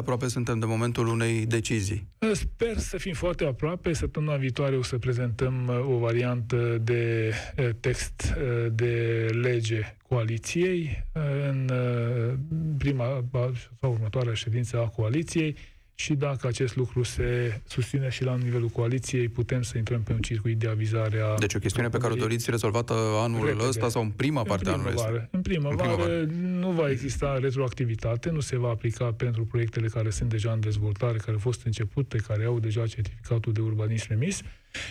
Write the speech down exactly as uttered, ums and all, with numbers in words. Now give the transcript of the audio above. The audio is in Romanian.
aproape suntem de momentul unei decizii? Sper să fim foarte aproape. Săptămâna viitoare o să prezentăm o variantă de text de lege coaliției în prima sau următoarea ședință a coaliției și dacă acest lucru se susține și la nivelul coaliției, putem să intrăm pe un circuit de avizare a... Deci o chestiune pe care o doriți rezolvată anul repede. ăsta sau în prima parte a anului ăsta? În primăvară nu va exista retroactivitate, nu se va aplica pentru proiectele care sunt deja în dezvoltare, care au fost începute, care au deja certificatul de urbanism emis